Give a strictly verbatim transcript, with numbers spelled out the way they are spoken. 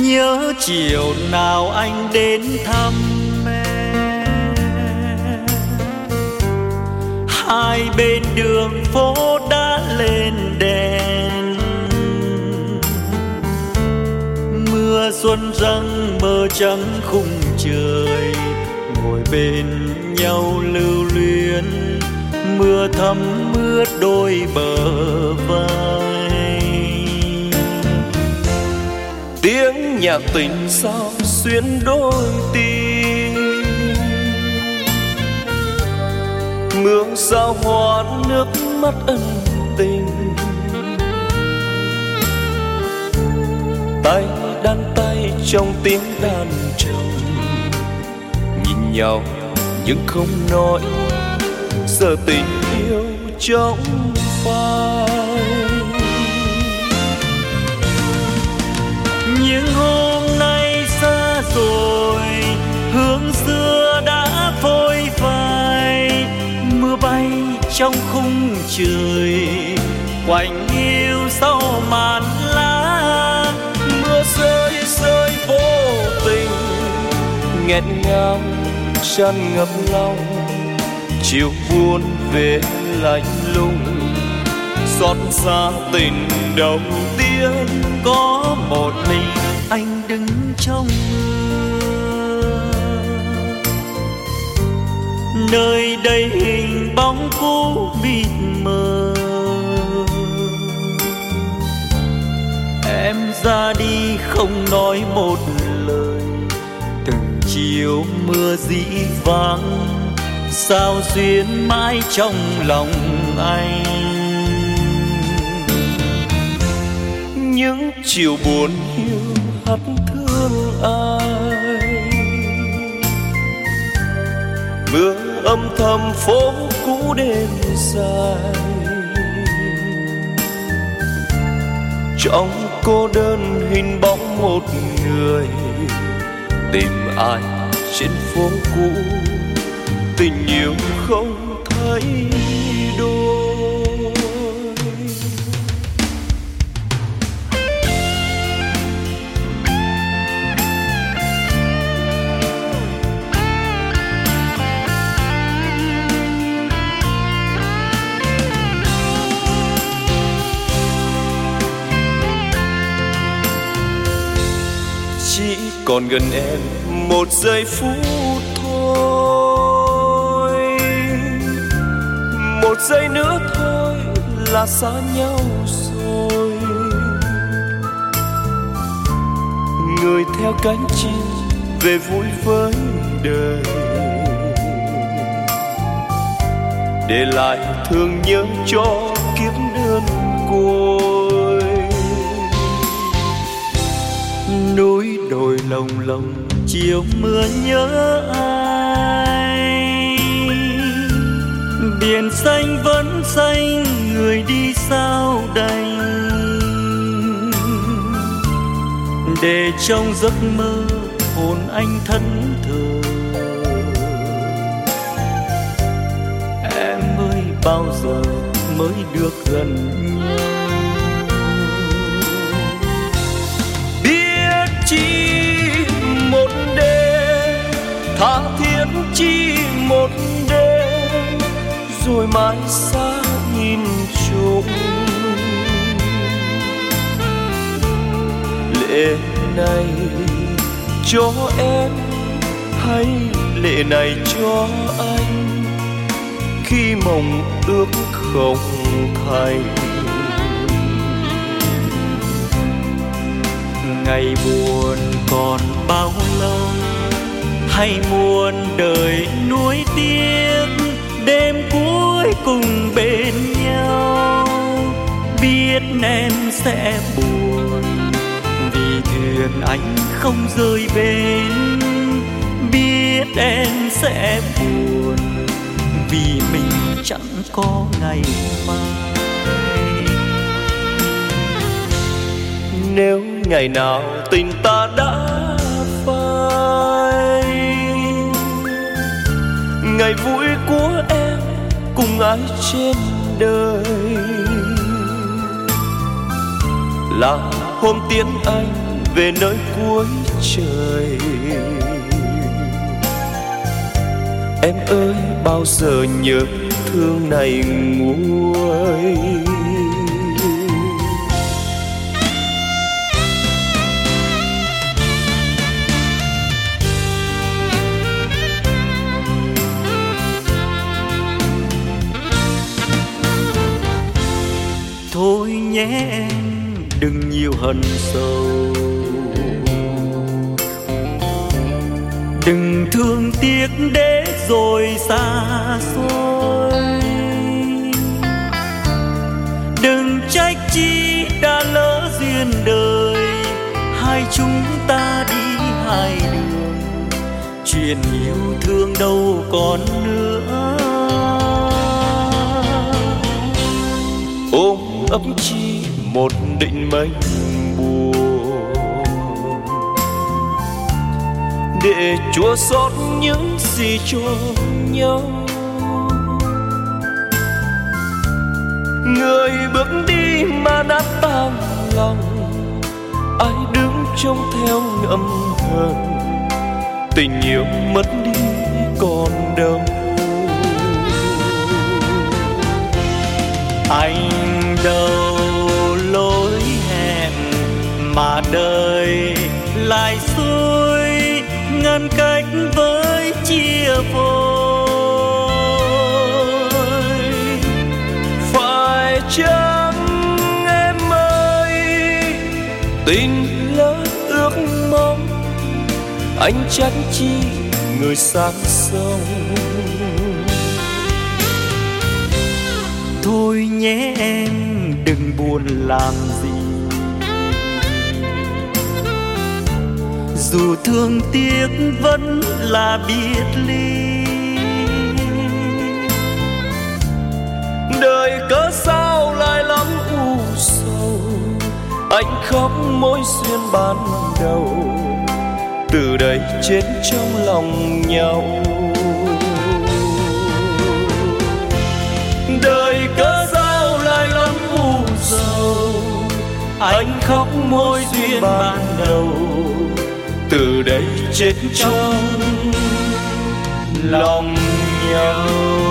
Nhớ chiều nào anh đến thăm em, hai bên đường phố đã lên đèn, mưa xuân răng mơ trắng khung trời, ngồi bên nhau lưu luyến, mưa thấm mướt đôi bờ vai. Tiếng nhạc tình sao xuyên đôi tim, mưa sao hoa nước mắt ân tình, tay đan tay trong tiếng đàn trầu, nhìn nhau nhưng không nói, giờ tình yêu trong phai. Nhưng hôm nay xa rồi, hương xưa đã phôi phai, mưa bay trong khung trời, quạnh hiu sau màn lá. Mưa rơi rơi vô tình, nghẹn ngào tràn ngập lòng, chiều buồn về lạnh lùng, xót xa tình đầu tiên. Có một mình anh đứng trong mưa, nơi đây hình bóng cũ mịt mờ. Em ra đi không nói một lời, từng chiều mưa dĩ vắng, sao duyên mãi trong lòng anh. Những chiều buồn hiu hắt thương ai, mưa âm thầm phố cũ đêm dài, trong cô đơn hình bóng một người, tìm ai trên phố cũ, tình yêu không thấy đôi. Chỉ còn gần em một giây phút thôi, một giây nữa thôi là xa nhau rồi. Người theo cánh chim về vui với đời, để lại thương nhớ cho kiếp đơn côi. Núi đồi lồng lồng chiều mưa nhớ ai, biển xanh vẫn xanh người đi sao đành, để trong giấc mơ hồn anh thẫn thờ. Em ơi bao giờ mới được gần nhau, chỉ một đêm tha thiết, chỉ một đêm rồi mãi xa nhìn chung. Lệ này cho em hay lệ này cho anh, khi mộng ước không thành. Ngày buồn còn bao lâu, hay muôn đời nuối tiếc, đêm cuối cùng bên nhau. Biết em sẽ buồn vì thuyền anh không rời bến, biết em sẽ buồn vì mình chẳng có ngày mai. Nếu ngày nào tình ta đã phai, ngày vui của em cùng ai trên đời, là hôm tiễn anh về nơi cuối trời. Em ơi bao giờ nhớ thương này nguôi. Thôi nhé em đừng nhiều hận sâu, đừng thương tiếc để rồi xa xôi. Đừng trách chi đã lỡ duyên đời, hai chúng ta đi hai đường, chuyện yêu thương đâu còn nữa. Ôm ấp chi một định mệnh buồn, để chua xót những gì cho nhau. Người bước đi mà nát tan lòng, ai đứng trông theo ngậm ngùi. Tình yêu mất đi còn đâu. Anh đâu lối hẹn mà đời lại xuôi, ngăn cách với chia vội. Phải chăng em ơi tình lỡ ước mong, anh trách chi người sang sông. Thôi nhé em đừng buồn làm gì, dù thương tiếc vẫn là biệt ly. Đời cớ sao lại lắm u sầu, anh khóc mỗi duyên ban đầu, từ đây chết trong lòng nhau. Đời cớ sao lại lắm u sầu, anh khóc mỗi duyên ban đầu, từ đây chết trong lòng nhau.